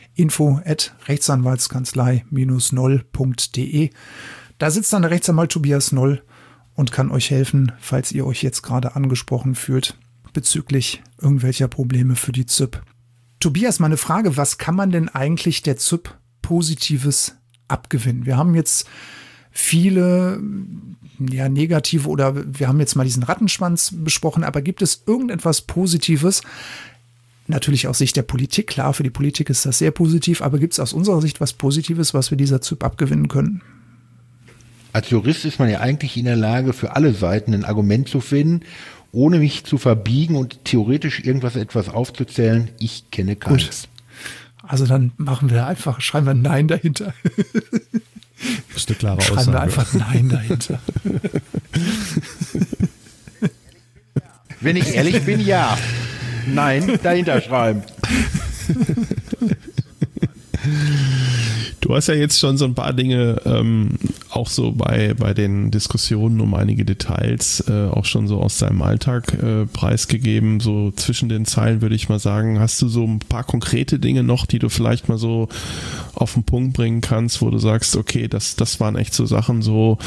info@rechtsanwaltskanzlei-0.de. Da sitzt dann der Rechtsanwalt Tobias Noll und kann euch helfen, falls ihr euch jetzt gerade angesprochen fühlt bezüglich irgendwelcher Probleme für die ZÜP. Tobias, meine Frage, was kann man denn eigentlich der ZÜP Positives abgewinnen? Wir haben jetzt viele negative oder wir haben jetzt mal diesen Rattenschwanz besprochen, aber gibt es irgendetwas Positives? Natürlich aus Sicht der Politik, klar, für die Politik ist das sehr positiv, aber gibt es aus unserer Sicht was Positives, was wir dieser ZÜP abgewinnen können? Als Jurist ist man ja eigentlich in der Lage, für alle Seiten ein Argument zu finden, ohne mich zu verbiegen und theoretisch etwas aufzuzählen. Ich kenne keins. Gut. Also dann schreiben wir Nein dahinter. Das ist eine klare Aussage. Schreiben wir einfach Nein dahinter. Wenn ich ehrlich bin, ja. Nein dahinter schreiben. Du hast ja jetzt schon so ein paar Dinge auch so bei den Diskussionen um einige Details auch schon so aus deinem Alltag preisgegeben. So zwischen den Zeilen würde ich mal sagen, hast du so ein paar konkrete Dinge noch, die du vielleicht mal so auf den Punkt bringen kannst, wo du sagst, okay, das waren echt so Sachen so,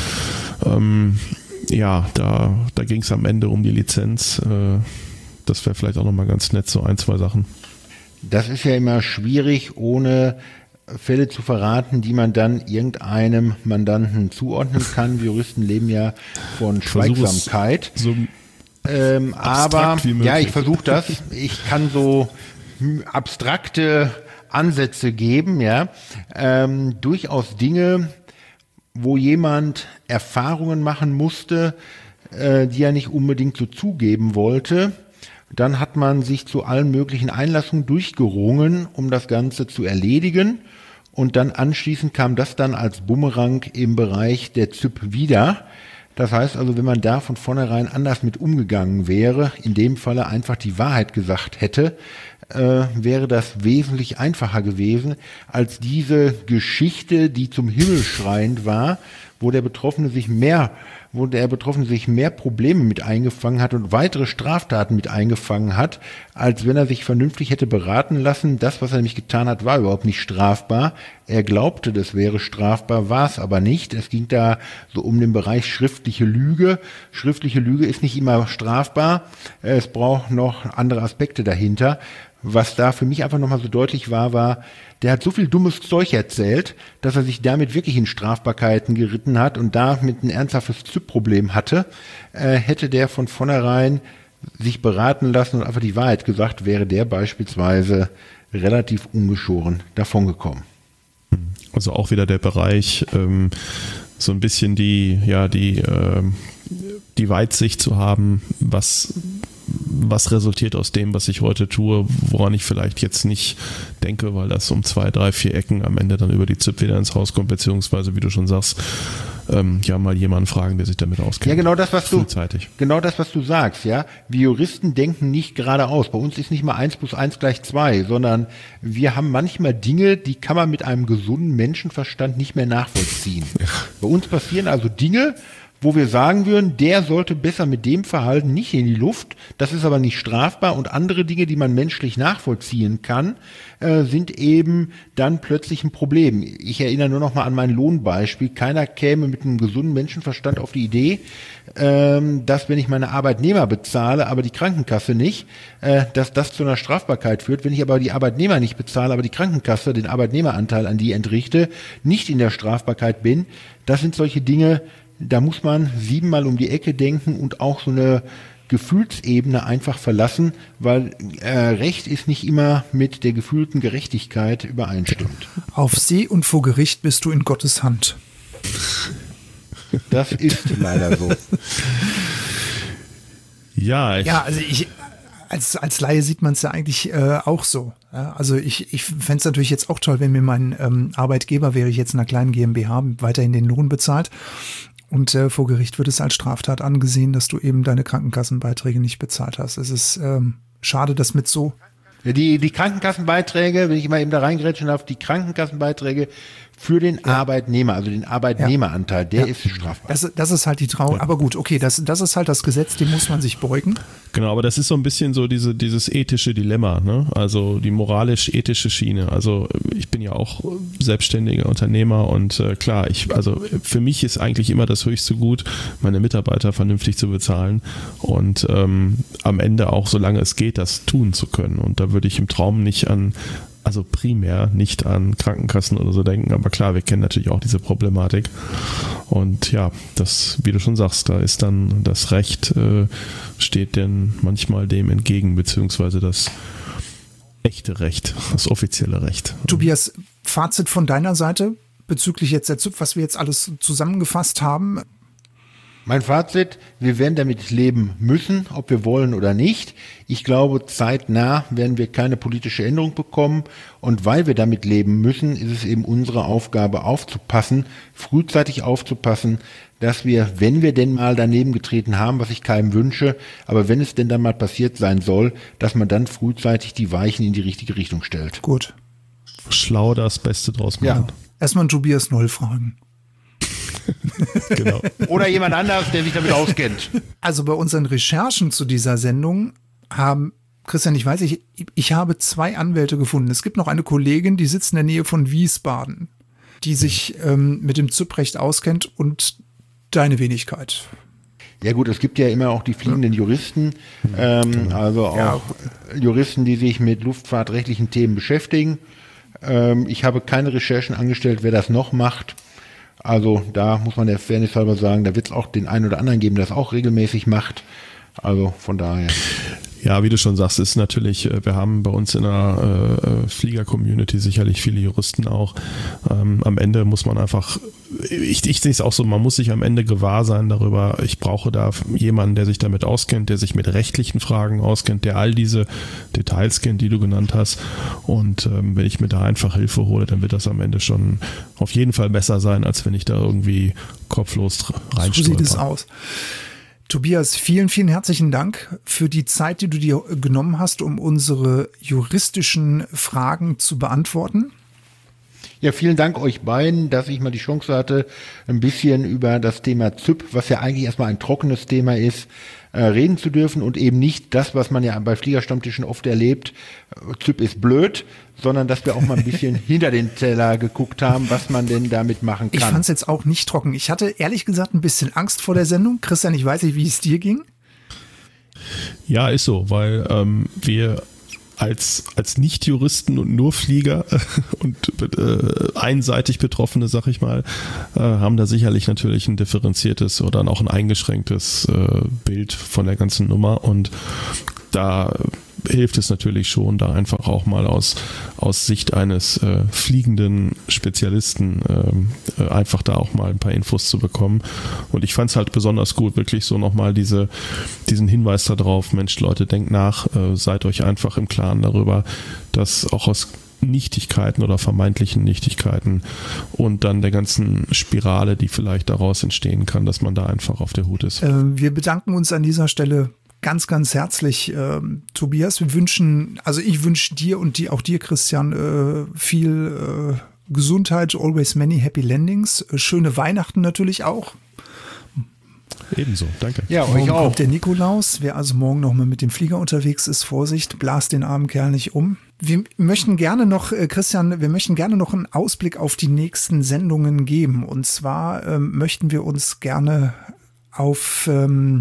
da ging es am Ende um die Lizenz. Das wäre vielleicht auch nochmal ganz nett, so 1, 2 Sachen. Das ist ja immer schwierig, ohne Fälle zu verraten, die man dann irgendeinem Mandanten zuordnen kann. Wir Juristen leben ja von Schweigsamkeit. So aber ja, ich versuche das. Ich kann so abstrakte Ansätze geben, ja. Durchaus Dinge, wo jemand Erfahrungen machen musste, die er nicht unbedingt so zugeben wollte. Dann hat man sich zu allen möglichen Einlassungen durchgerungen, um das Ganze zu erledigen. Und dann anschließend kam das dann als Bumerang im Bereich der ZÜP wieder. Das heißt also, wenn man da von vornherein anders mit umgegangen wäre, in dem Falle einfach die Wahrheit gesagt hätte, wäre das wesentlich einfacher gewesen als diese Geschichte, die zum Himmel schreiend war, wo der Betroffene sich mehr Probleme mit eingefangen hat und weitere Straftaten mit eingefangen hat, als wenn er sich vernünftig hätte beraten lassen. Das, was er nämlich getan hat, war überhaupt nicht strafbar. Er glaubte, das wäre strafbar, war es aber nicht. Es ging da so um den Bereich schriftliche Lüge. Schriftliche Lüge ist nicht immer strafbar. Es braucht noch andere Aspekte dahinter. Was da für mich einfach nochmal so deutlich war, der hat so viel dummes Zeug erzählt, dass er sich damit wirklich in Strafbarkeiten geritten hat und damit ein ernsthaftes ZÜP-Problem hatte. Hätte der von vornherein sich beraten lassen und einfach die Wahrheit gesagt, wäre der beispielsweise relativ ungeschoren davongekommen. Also auch wieder der Bereich, so ein bisschen die Weitsicht zu haben, was was resultiert aus dem, was ich heute tue, woran ich vielleicht jetzt nicht denke, weil das um 2, 3, 4 Ecken am Ende dann über die ZIP wieder ins Haus kommt, beziehungsweise, wie du schon sagst, mal jemanden fragen, der sich damit auskennt. Ja, genau das, was du sagst, ja. Wir Juristen denken nicht geradeaus. Bei uns ist nicht mal 1 + 1 = 2, sondern wir haben manchmal Dinge, die kann man mit einem gesunden Menschenverstand nicht mehr nachvollziehen. Ja. Bei uns passieren also Dinge, wo wir sagen würden, der sollte besser mit dem Verhalten nicht in die Luft, das ist aber nicht strafbar, und andere Dinge, die man menschlich nachvollziehen kann, sind eben dann plötzlich ein Problem. Ich erinnere nur noch mal an mein Lohnbeispiel. Keiner käme mit einem gesunden Menschenverstand auf die Idee, dass, wenn ich meine Arbeitnehmer bezahle, aber die Krankenkasse nicht, dass das zu einer Strafbarkeit führt. Wenn ich aber die Arbeitnehmer nicht bezahle, aber die Krankenkasse den Arbeitnehmeranteil an die entrichte, nicht in der Strafbarkeit bin. Das sind solche Dinge, da muss man 7-mal um die Ecke denken und auch so eine Gefühlsebene einfach verlassen, weil Recht ist nicht immer mit der gefühlten Gerechtigkeit übereinstimmt. Auf See und vor Gericht bist du in Gottes Hand. Das ist leider so. Ja, also als Laie sieht man es ja eigentlich auch so. Ja, also ich fände es natürlich jetzt auch toll, wenn mir mein Arbeitgeber, wäre ich jetzt in einer kleinen GmbH, weiterhin den Lohn bezahlt. Und vor Gericht wird es als Straftat angesehen, dass du eben deine Krankenkassenbeiträge nicht bezahlt hast. Es ist schade, dass mit so... Ja, die Krankenkassenbeiträge, wenn ich mal eben da reingrätschen darf, die Krankenkassenbeiträge für den Arbeitnehmer, also den Arbeitnehmeranteil, der ist strafbar. Das ist halt die Trauer. Aber gut, okay, das ist halt das Gesetz, dem muss man sich beugen. Genau, aber das ist so ein bisschen so dieses ethische Dilemma, ne? Also die moralisch-ethische Schiene. Also ich bin ja auch selbstständiger Unternehmer und klar, für mich ist eigentlich immer das höchste Gut, meine Mitarbeiter vernünftig zu bezahlen und am Ende auch, solange es geht, das tun zu können. Und da würde ich im Traum primär nicht an Krankenkassen oder so denken, aber klar, wir kennen natürlich auch diese Problematik und ja, das, wie du schon sagst, da ist dann das Recht, steht denn manchmal dem entgegen, beziehungsweise das echte Recht, das offizielle Recht. Tobias, Fazit von deiner Seite bezüglich jetzt der ZIP, was wir jetzt alles zusammengefasst haben? Mein Fazit, wir werden damit leben müssen, ob wir wollen oder nicht. Ich glaube, zeitnah werden wir keine politische Änderung bekommen. Und weil wir damit leben müssen, ist es eben unsere Aufgabe aufzupassen, frühzeitig aufzupassen, dass wir, wenn wir denn mal daneben getreten haben, was ich keinem wünsche, aber wenn es denn dann mal passiert sein soll, dass man dann frühzeitig die Weichen in die richtige Richtung stellt. Gut. Schlau das Beste draus machen. Ja. Erstmal einen Tobias Noll fragen. Genau. Oder jemand anderes, der sich damit auskennt. Also bei unseren Recherchen zu dieser Sendung haben, Christian, ich habe 2 Anwälte gefunden. Es gibt noch eine Kollegin, die sitzt in der Nähe von Wiesbaden, die sich mit dem ZIP-Recht auskennt, und deine Wenigkeit. Ja gut, es gibt ja immer auch die fliegenden Juristen, also auch Juristen, die sich mit luftfahrtrechtlichen Themen beschäftigen. Ich habe keine Recherchen angestellt, wer das noch macht. Also da muss man der Fairness halber sagen, da wird es auch den einen oder anderen geben, der das auch regelmäßig macht. Also von daher. Ja, wie du schon sagst, ist natürlich, wir haben bei uns in der Flieger-Community sicherlich viele Juristen auch. Am Ende muss man einfach, ich sehe es auch so, man muss sich am Ende gewahr sein darüber, ich brauche da jemanden, der sich damit auskennt, der sich mit rechtlichen Fragen auskennt, der all diese Details kennt, die du genannt hast. Und wenn ich mir da einfach Hilfe hole, dann wird das am Ende schon auf jeden Fall besser sein, als wenn ich da irgendwie kopflos reinstolper. So sieht es aus. Tobias, vielen, vielen herzlichen Dank für die Zeit, die du dir genommen hast, um unsere juristischen Fragen zu beantworten. Ja, vielen Dank euch beiden, dass ich mal die Chance hatte, ein bisschen über das Thema ZIP, was ja eigentlich erstmal ein trockenes Thema ist, reden zu dürfen und eben nicht das, was man ja bei Fliegerstammtischen oft erlebt, ZIP ist blöd, sondern dass wir auch mal ein bisschen hinter den Teller geguckt haben, was man denn damit machen kann. Ich fand es jetzt auch nicht trocken. Ich hatte ehrlich gesagt ein bisschen Angst vor der Sendung. Christian, ich weiß nicht, wie es dir ging. Ja, ist so, weil wir als Nicht-Juristen und nur Flieger und einseitig Betroffene, sag ich mal, haben da sicherlich natürlich ein differenziertes oder auch ein eingeschränktes Bild von der ganzen Nummer, und da hilft es natürlich schon, da einfach auch mal aus Sicht eines fliegenden Spezialisten einfach da auch mal ein paar Infos zu bekommen. Und ich fand es halt besonders gut, wirklich so nochmal diesen Hinweis darauf, Mensch Leute, denkt nach, seid euch einfach im Klaren darüber, dass auch aus Nichtigkeiten oder vermeintlichen Nichtigkeiten und dann der ganzen Spirale, die vielleicht daraus entstehen kann, dass man da einfach auf der Hut ist. Wir bedanken uns an dieser Stelle ganz, ganz herzlich, Tobias. Ich wünsche dir und auch dir, Christian, viel Gesundheit, always many happy landings, schöne Weihnachten natürlich auch. Ebenso, danke. Ja, morgen euch auch. Kommt der Nikolaus. Wer also morgen noch mal mit dem Flieger unterwegs ist, Vorsicht, blast den armen Kerl nicht um. Wir möchten gerne noch, Christian, einen Ausblick auf die nächsten Sendungen geben. Und zwar möchten wir uns gerne auf, am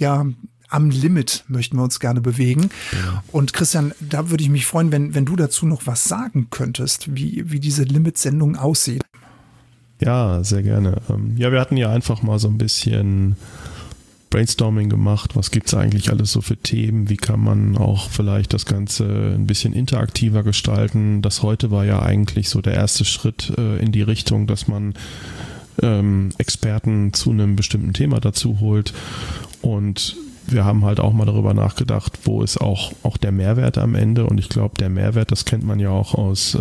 Limit möchten wir uns gerne bewegen. Ja. Und Christian, da würde ich mich freuen, wenn du dazu noch was sagen könntest, wie diese Limit-Sendung aussieht. Ja, sehr gerne. Wir hatten ja einfach mal so ein bisschen Brainstorming gemacht. Was gibt es eigentlich alles so für Themen? Wie kann man auch vielleicht das Ganze ein bisschen interaktiver gestalten? Das heute war ja eigentlich so der erste Schritt in die Richtung, dass man Experten zu einem bestimmten Thema dazu holt. Und wir haben halt auch mal darüber nachgedacht, wo ist auch der Mehrwert am Ende. Und ich glaube, der Mehrwert, das kennt man ja auch aus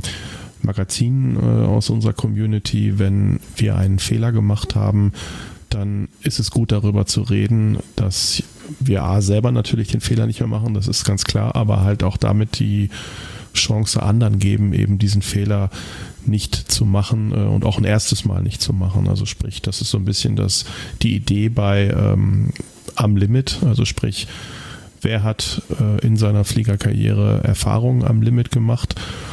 Magazinen aus unserer Community. Wenn wir einen Fehler gemacht haben, dann ist es gut, darüber zu reden, dass wir selber natürlich den Fehler nicht mehr machen, das ist ganz klar, aber halt auch damit die Chance anderen geben, eben diesen Fehler nicht zu machen und auch ein erstes Mal nicht zu machen. Also sprich, das ist so ein bisschen die Idee bei Am Limit, also sprich, wer hat in seiner Fliegerkarriere Erfahrungen am Limit gemacht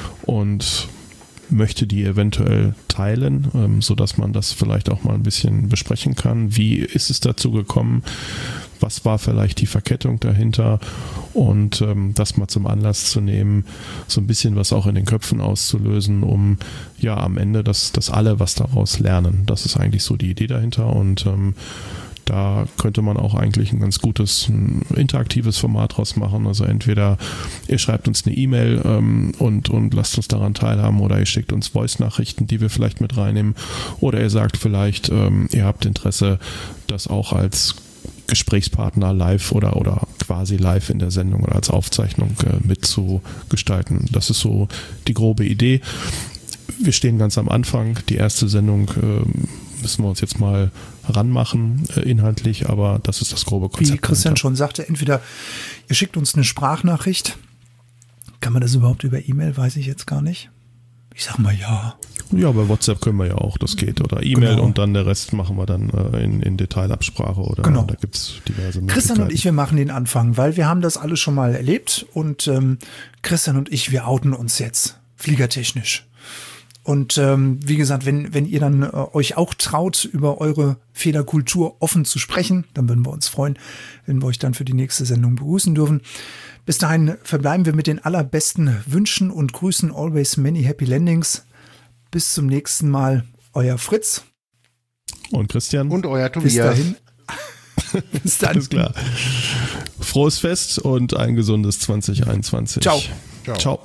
und möchte die eventuell teilen, sodass man das vielleicht auch mal ein bisschen besprechen kann. Wie ist es dazu gekommen? Was war vielleicht die Verkettung dahinter? Und das mal zum Anlass zu nehmen, so ein bisschen was auch in den Köpfen auszulösen, um ja am Ende, dass alle was daraus lernen. Das ist eigentlich so die Idee dahinter und da könnte man auch eigentlich ein ganz gutes interaktives Format draus machen. Also entweder ihr schreibt uns eine E-Mail und lasst uns daran teilhaben oder ihr schickt uns Voice-Nachrichten, die wir vielleicht mit reinnehmen. Oder ihr sagt vielleicht, ihr habt Interesse, das auch als Gesprächspartner live oder quasi live in der Sendung oder als Aufzeichnung mitzugestalten. Das ist so die grobe Idee. Wir stehen ganz am Anfang. Die erste Sendung müssen wir uns jetzt mal ranmachen, inhaltlich, aber das ist das grobe Konzept. Wie Christian schon sagte, entweder ihr schickt uns eine Sprachnachricht. Kann man das überhaupt über E-Mail? Weiß ich jetzt gar nicht. Ich sag mal ja. Ja, bei WhatsApp können wir ja auch, das geht. Oder E-Mail, genau. Und dann der Rest machen wir dann in Detailabsprache oder genau. Da gibt es diverse Möglichkeiten. Christian und ich, wir machen den Anfang, weil wir haben das alles schon mal erlebt und Christian und ich, wir outen uns jetzt, fliegertechnisch. Und wie gesagt, wenn ihr dann euch auch traut, über eure Fehlerkultur offen zu sprechen, dann würden wir uns freuen, wenn wir euch dann für die nächste Sendung begrüßen dürfen. Bis dahin verbleiben wir mit den allerbesten Wünschen und Grüßen. Always many happy landings. Bis zum nächsten Mal. Euer Fritz. Und Christian. Und euer Tobias. Bis dahin. Bis dann. Alles klar. Frohes Fest und ein gesundes 2021. Ciao. Ciao. Ciao.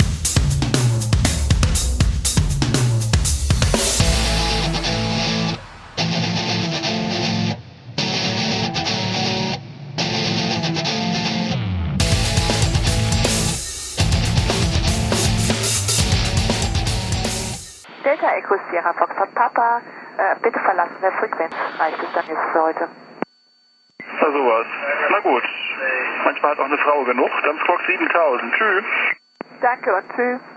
Delta Echo Sierra Foxtrot Papa, bitte verlassen der Frequenz. Reicht es dann jetzt für heute? Na sowas. Na gut. Manchmal hat auch eine Frau genug. Dann Squawk 7000. Tschüss. Danke und tschüss.